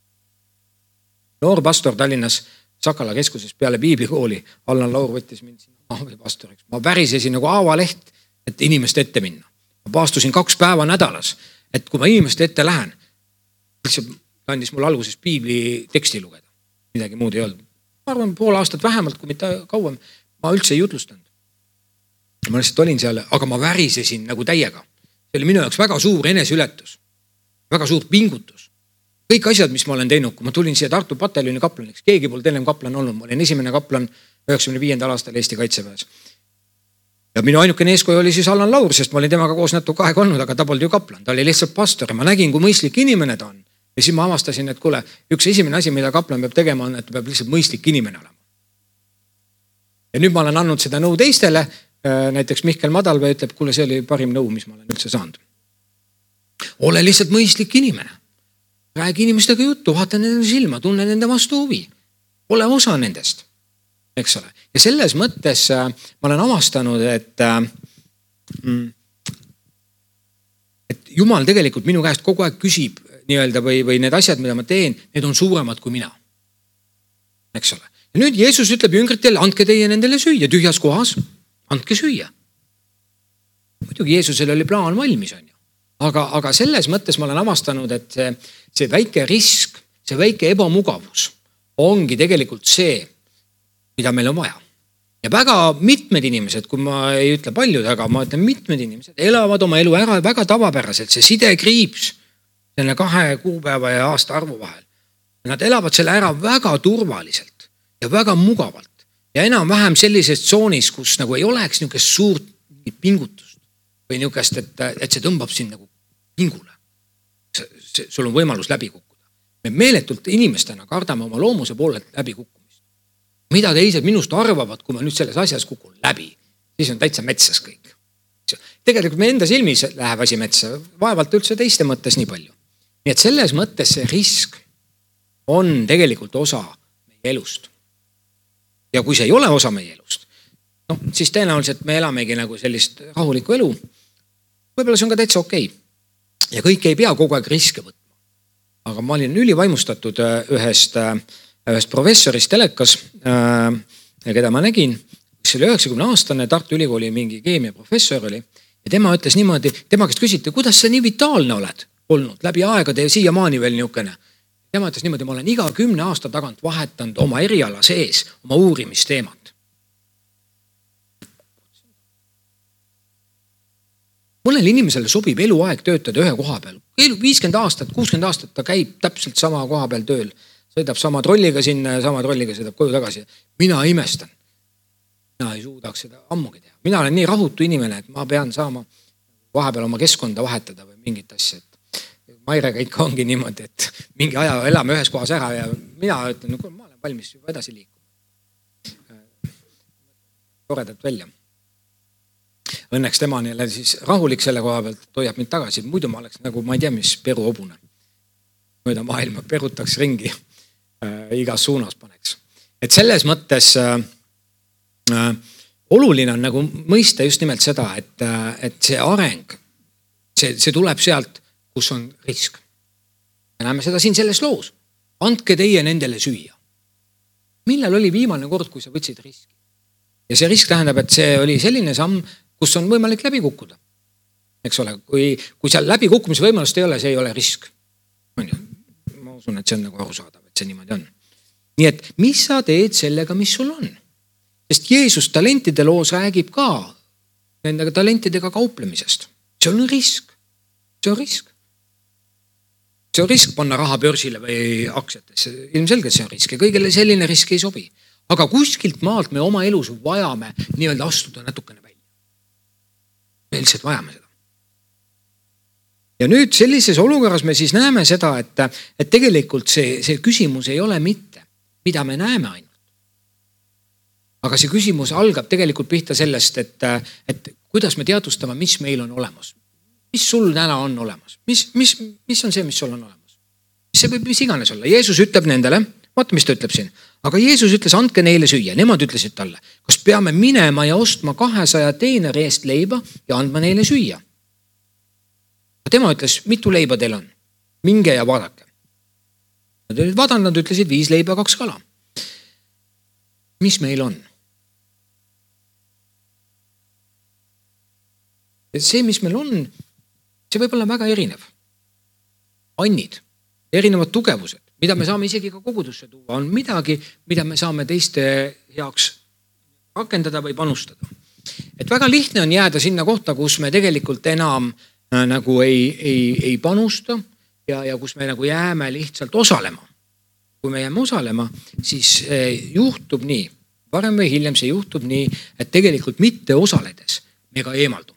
Noor pastor Tallinnas Sakala keskuses peale piiblikooli, Allan Laur võttis mind sinna pastoriks. Ma värisesin nagu aavaleht, et inimeste ette minna. Ma paastusin 2 päeva nädalas, et kui ma inimeste ette lähen, lihtsalt andis mul alguses piibli teksti lugeda. Midagi muud ei olnud. Ma arvan, pool aastat vähemalt, kui mitte kauem, ma üldse ei jutlustanud. Ma lihtsalt olin seal, aga ma värisesin nagu täiega. See oli minu jaoks väga suur eneseületus, väga suur pingutus. Kõik asjad, mis ma olen teinud, kui ma tulin siia Tartu pataljoni kaplaniks, keegi pole ennem kaplan olnud, ma olin esimene kaplan 95. aastal Eesti Kaitseväes. Ja minu ainukene eeskuju oli siis Allan Laur, sest ma olin temaga koos natuke aega olnud, aga ta polnud ju kaplan, ta oli lihtsalt pastor ja ma nägin, kui mõistlik inimene ta on. Ja siis ma avastasin, et kuule, üks esimene asi, mida kaplan peab tegema, on, et ta peab lihtsalt mõistlik inimene olema. Ja nüüd ma olen andnud seda nõu teistele, näiteks Mihkel Madalvee ütleb, kuule, see oli parim nõu, mis ma olen üldse saanud. Ole lihtsalt mõistlik inimene. Räägi inimestega juttu, vaata nende silma, tunne nende vastu huvi. Ole osa nendest, eks ole. Ja selles mõttes ma olen avastanud, et Jumal tegelikult minu käest kogu aeg küsib nii-öelda või need asjad, mida ma teen, need on suuremad kui mina. Eks ole. Ja nüüd Jeesus ütleb jüngritele, andke teie nendele süüa tühjas kohas, andke süüa. Muidugi Jeesusel oli plaan valmis, on ju. Aga selles mõttes ma olen avastanud, et see väike risk, see väike ebamugavus ongi tegelikult see, mida meil on vaja. Ja väga mitmed inimesed, kui ma ei ütle paljud, aga ma ütlen mitmed inimesed, elavad oma elu ära väga tavapäraselt, see sidekriips selle 2 kuupäeva ja aasta arvu vahel. Nad elavad selle ära väga turvaliselt ja väga mugavalt ja enam-vähem sellises tsoonis, kus nagu ei oleks niisugust suurt pingutust või niisugust, et see tõmbab siin nagu hingule. Sul on võimalus läbi kukkuda. Me meeletult inimestena kardame oma loomuse poolelt läbi kukkumist. Mida teised minust arvavad, kui ma nüüd selles asjas kukun läbi, siis on täitsa metsas kõik. Tegelikult me enda silmis läheb asi metsa, vaevalt üldse teiste mõttes nii palju. Nii et selles mõttes see risk on tegelikult osa meie elust. Ja kui see ei ole osa meie elust, siis tõenäoliselt me elamegi nagu sellist rahulikku elu. Võib-olla see on ka täitsa okei. Ja kõik ei pea kogu aeg riske võtma. Aga ma olin ülivaimustatud ühest professorist telekas, keda ma nägin, kes oli 90-aastane, Tartu Ülikooli mingi keemiaprofessor oli. Ja tema ütles niimoodi, tema käest küsiti, kuidas sa nii vitaalne oled olnud läbi aegade ja siiamaani veel niukene. Tema ütles niimoodi, ma olen iga 10 aasta tagant vahetanud oma eriala sees, oma uurimisteemat. Mõnel inimesele sobib eluaeg töötada ühe koha peal. 50 aastat, 60 aastat ta käib täpselt sama koha peal tööl. Sõidab sama trolliga sinna ja sama trolliga sõidab koju tagasi. Mina imestan. Mina ei suudaks seda ammugi teha. Mina olen nii rahutu inimene, et ma pean saama vahepeal oma keskkonda vahetada või mingit asja. Mairega ikka ongi niimoodi, et mingi aja elame ühes kohas ära ja mina ütlen, ma olen valmis juba edasi liikuma. Toredalt välja. Õnneks tema on jälle siis rahulik selle koha pealt, hoiab mind tagasi. Muidu ma oleks nagu, ma ei tea, mis Peru hobune. Mööda maailma perutaks ringi, igas suunas paneks. Et selles mõttes oluline on nagu mõista just nimelt seda, et see areng, see tuleb sealt, kus on risk. Me näeme seda siin selles loos. Andke teie nendele süüa. Millal oli viimane kord, kui sa võtsid riski? Ja see risk tähendab, et see oli selline samm, kus on võimalik läbi kukkuda. Eks ole, kui seal läbi kukkumise võimalust ei ole, see ei ole risk. Ma usun, et see on nagu arusaadav, et see niimoodi on. Nii et mis sa teed sellega, mis sul on? Sest Jeesus talentide loos räägib ka nendega talentidega kauplemisest. See on risk. See on risk. See on risk panna raha börsile või aktsiatesse. Ilmselgelt see on risk ja kõigele selline risk ei sobi. Aga kuskilt maalt me oma elus vajame nii-öelda astuda natukene välja. Me lihtsalt vajame seda. Ja nüüd sellises olukorras me siis näeme seda, et tegelikult see küsimus ei ole mitte, mida me näeme ainult. Aga see küsimus algab tegelikult pihta sellest, et kuidas me teadvustame, mis meil on olemas. Mis sul täna on olemas? Mis on see, mis sul on olemas? See võib mis iganes olla. Jeesus ütleb nendele, vaata, mis ta ütleb siin. Aga Jeesus ütles, andke neile süüa. Nemad ütlesid talle, kas peame minema ja ostma 200 teeneri eest leiba ja andma neile süüa? Tema ütles, mitu leiba teil on? Minge ja vaadake. Nad ütlesid 5 leiba, 2 kala. Mis meil on? See, mis meil on, see võib olla väga erinev. Annid, erinevad tugevused, mida me saame isegi ka kogudusse tuua, on midagi, mida me saame teiste heaks rakendada või panustada. Et väga lihtne on jääda sinna kohta, kus me tegelikult enam nagu ei panusta ja kus me nagu jääme lihtsalt osalema. Kui me jääme osalema, siis juhtub nii, varem või hiljem see juhtub nii, et tegelikult mitte osaledes me ka eemaldume.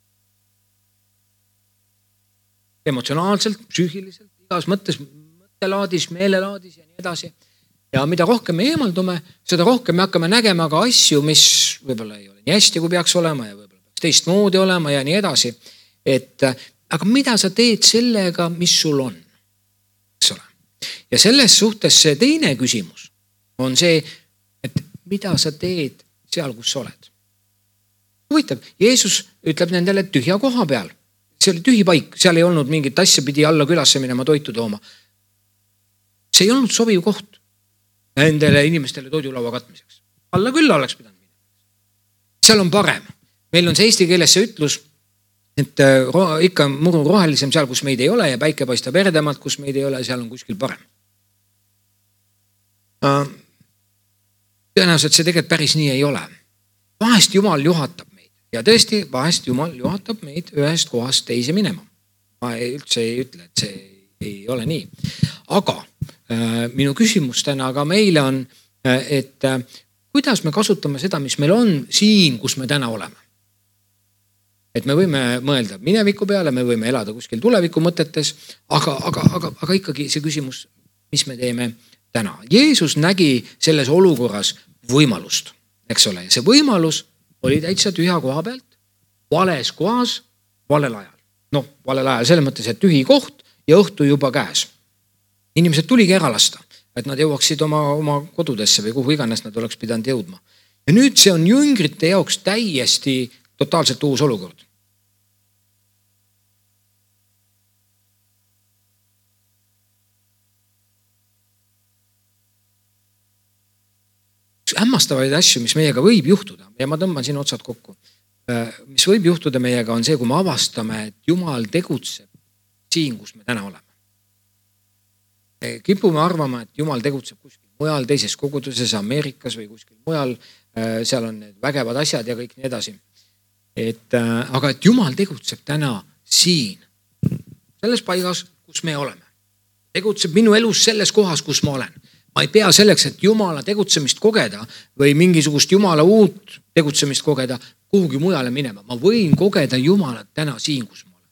Emotsionaalselt, psüühiliselt, igas mõttes, mõttelaadis, meelelaadis ja nii edasi. Ja mida rohkem me eemaldume, seda rohkem me hakkame nägema ka asju, mis võib-olla ei ole nii hästi, kui peaks olema ja võib-olla peaks teistmoodi olema ja nii edasi. Aga mida sa teed sellega, mis sul on? Eks ole? Ja selles suhtes see teine küsimus on see, et mida sa teed seal, kus sa oled. Huvitav, Jeesus ütleb nendele tühja koha peal. See oli tühi paik, seal ei olnud mingit asja pidi alla külasse minema toitu tooma. See ei olnud sobiv koht nendele inimestele toidulaua katmiseks. Alla külla oleks pidanud minema. Seal on parem. Meil on see eesti keeles see ütlus, et ikka muru rohelisem seal, kus meid ei ole ja päike paistab eredamalt, kus meid ei ole, seal on kuskil parem. Tõenäoliselt see tegelikult päris nii ei ole. Vahest Jumal juhatab. Ja tõesti, vahest Jumal juhatab meid ühest kohast teise minema. Ma üldse ei ütle, et see ei ole nii. Aga minu küsimus täna ka meile on, et kuidas me kasutame seda, mis meil on siin, kus me täna oleme. et me võime mõelda mineviku peale, me võime elada kuskil tuleviku mõtetes, aga ikkagi see küsimus, mis me teeme täna. Jeesus nägi selles olukorras võimalust, eks ole. See võimalus oli täitsa tühja koha pealt, vales kohas, valel ajal. Valel ajal selles mõttes, et tühi koht ja õhtu juba käes. Inimesed tuligi ära lasta, et nad jõuaksid oma kodudesse või kuhu iganes nad oleks pidanud jõudma. Ja nüüd see on jüngrite jaoks täiesti totaalselt uus olukord. Hämmastavaid asju, mis meiega võib juhtuda, ja ma tõmban siin otsad kokku, mis võib juhtuda meiega on see, kui me avastame, et Jumal tegutseb siin, kus me täna oleme. Kipume arvama, et Jumal tegutseb kuskil mujal, teises koguduses, Ameerikas või kuskil mujal, seal on need vägevad asjad ja kõik nii edasi. Aga et Jumal tegutseb täna siin, selles paigas, kus me oleme. Tegutseb minu elus selles kohas, kus ma olen. Ma ei pea selleks, et Jumala tegutsemist kogeda või mingisugust Jumala uut tegutsemist kogeda, kuhugi mujale minema. Ma võin kogeda Jumalat täna siin, kus ma olen.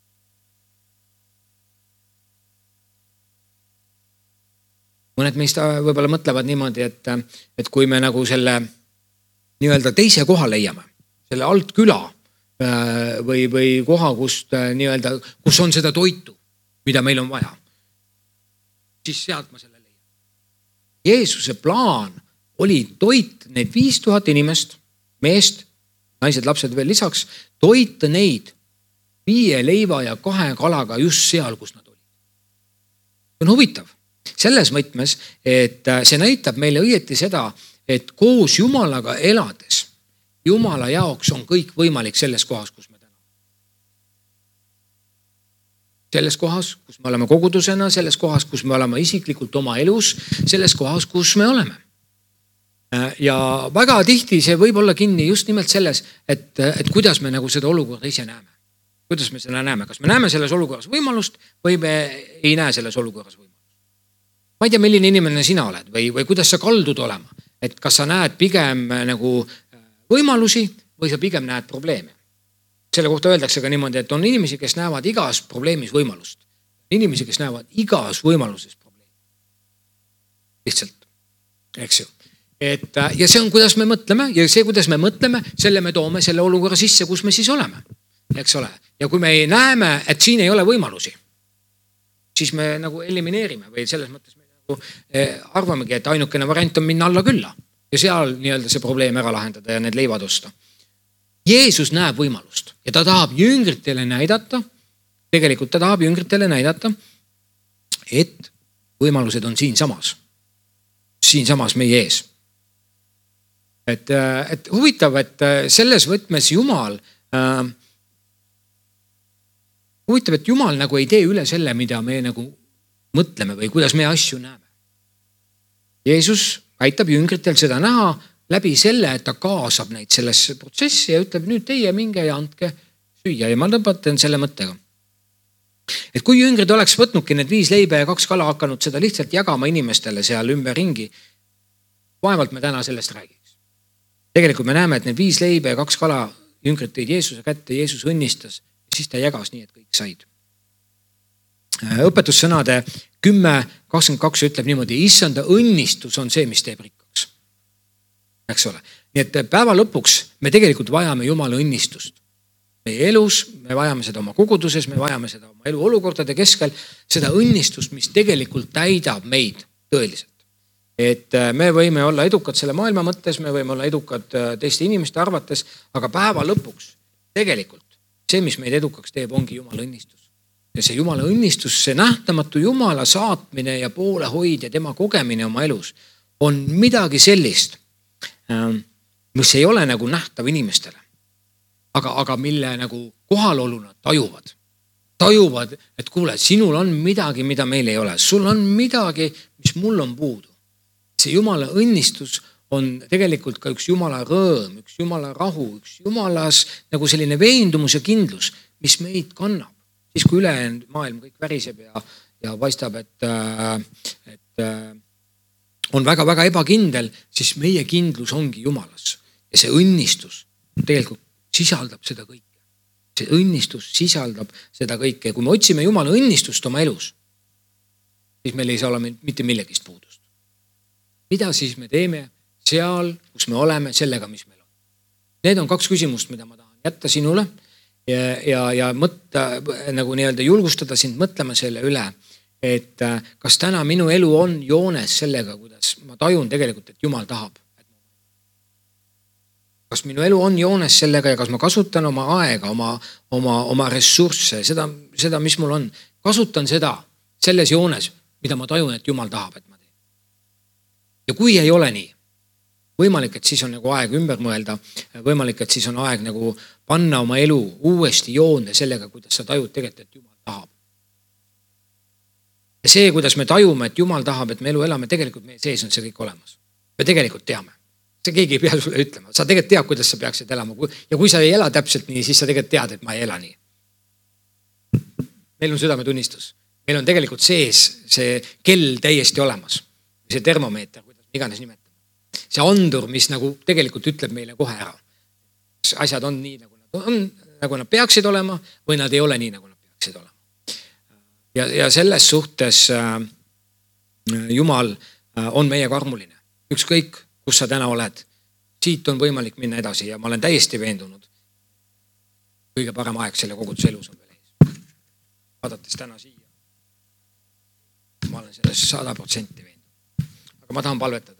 Mõned meist võib-olla mõtlevad niimoodi, et kui me nagu selle nii-öelda teise koha leiame, selle alt küla või koha, kus on seda toitu, mida meil on vaja, siis sealt ma selle leian. Jeesuse plaan oli toit need 5000 inimest, meest, naised, lapsed veel lisaks, toita neid 5 leiva ja 2 kalaga just seal, kus nad olid. See on huvitav. Selles mõtmes, et see näitab meile õieti seda, et koos Jumalaga elades, Jumala jaoks on kõik võimalik selles kohas, kus me täna. Selles kohas, kus me oleme kogudusena, selles kohas, kus me oleme isiklikult oma elus, selles kohas, kus me oleme. Ja väga tihti see võib olla kinni just nimelt selles, et kuidas me nagu seda olukorda ise näeme. Kuidas me seda näeme? Kas me näeme selles olukorras võimalust või me ei näe selles olukorras võimalust? Ma ei tea, milline inimene sina oled või kuidas sa kaldud olema. Et kas sa näed pigem nagu võimalusi või sa pigem näed probleeme. Selle kohta öeldakse ka niimoodi, et on inimesi, kes näevad igas probleemis võimalust. Inimesi, kes näevad igas võimaluses probleemi. Lihtsalt, eks ju. Ja see on, kuidas me mõtleme ja see, kuidas me mõtleme, selle me toome selle olukorra sisse, kus me siis oleme. Eks ole. Ja kui me näeme, et siin ei ole võimalusi, siis me nagu elimineerime või selles mõttes me nagu arvamegi, et ainukene variant on minna alla külla ja seal nii-öelda see probleem ära lahendada ja need leivad osta. Jeesus näeb võimalust ja ta tahab jüngritele näidata, tegelikult ta tahab jüngritele näidata, et võimalused on siinsamas meie ees. Et huvitav, et selles võtmes Jumal nagu ei tee üle selle, mida me nagu mõtleme või kuidas me asju näeme. Jeesus aitab jüngritel seda näha läbi selle, et ta kaasab neid sellesse protsessi ja ütleb, nüüd teie minge ja andke süüa. Ja ma lõpetan selle mõttega. Et kui jüngrid oleks võtnudki need 5 leiba ja 2 kala hakanud seda lihtsalt jagama inimestele seal ümber ringi, vaevalt me täna sellest räägiks. Tegelikult me näeme, et need 5 leiba ja 2 kala jüngrid tõid Jeesuse kätte, Jeesus õnnistas ja siis ta jagas nii, et kõik said. Õpetussõnade 10.22 ütleb niimoodi, issanda õnnistus on see, mis teeb rikkaks. Eks ole. Nii et päeva lõpuks me tegelikult vajame Jumala õnnistust. Meie elus, me vajame seda oma koguduses, me vajame seda oma elu olukordade keskel, seda õnnistust, mis tegelikult täidab meid tõeliselt. Et me võime olla edukad selle maailma mõttes, me võime olla edukad teiste inimeste arvates, aga päeva lõpuks tegelikult see, mis meid edukaks teeb, ongi Jumala õnnistus. Ja see Jumala õnnistus, see nähtamatu Jumala saatmine ja poolehoid ja tema kogemine oma elus on midagi sellist, mis ei ole nagu nähtav inimestele, aga mille nagu kohaloluna tajuvad, et kuule, sinul on midagi, mida meil ei ole. Sul on midagi, mis mul on puudu. See Jumala õnnistus on tegelikult ka üks Jumala rõõm, üks Jumala rahu, üks Jumalas nagu selline veendumus ja kindlus, mis meid kannab. Siis kui ülejäänud maailm kõik väriseb ja paistab, et on väga-väga ebakindel, siis meie kindlus ongi Jumalas. Ja see õnnistus tegelikult sisaldab seda kõike. See õnnistus sisaldab seda kõike. Kui me otsime Jumala õnnistust oma elus, siis meil ei saa olla mitte millegist puudust. Mida siis me teeme seal, kus me oleme, sellega, mis meil on? Need on 2 küsimust, mida ma tahan jätta sinule ja mõtta, nagu nii-öelda julgustada sind mõtlema selle üle, et kas täna minu elu on joones sellega, kuidas ma tajun tegelikult, et Jumal tahab. Kas minu elu on joones sellega ja kas ma kasutan oma aega, oma ressursse, seda, mis mul on, kasutan seda selles joones, mida ma tajun, et Jumal tahab, et ma teen. Ja kui ei ole nii, võimalik, et siis on nagu aeg ümber mõelda, võimalik, et siis on aeg nagu panna oma elu uuesti joonde sellega, kuidas sa tajud tegelikult, et Jumal tahab. Ja see, kuidas me tajume, et Jumal tahab, et me elu elame, tegelikult meie sees on see kõik olemas. Me tegelikult teame. See keegi ei pea sulle ütlema. Sa tegelikult tead, kuidas sa peaksid elama. Ja kui sa ei ela täpselt nii, siis sa tegelikult tead, et ma ei ela nii. Meil on südametunnistus. Meil on tegelikult sees see kell täiesti olemas. See termomeeter, kuidas me iganes nimetame. See andur, mis nagu tegelikult ütleb meile kohe ära. Asjad on nii, nagu nad peaksid olema või nad ei ole nii, nagu nad peaksid olema. Ja selles suhtes Jumal on meiega armuline. Ükskõik, kus sa täna oled. Siit on võimalik minna edasi ja ma olen täiesti veendunud. Kõige parem aeg selle koguduse elus on veel ees. Vaadates täna siia. Ma olen selles 100% veendunud. Aga ma tahan palvetada.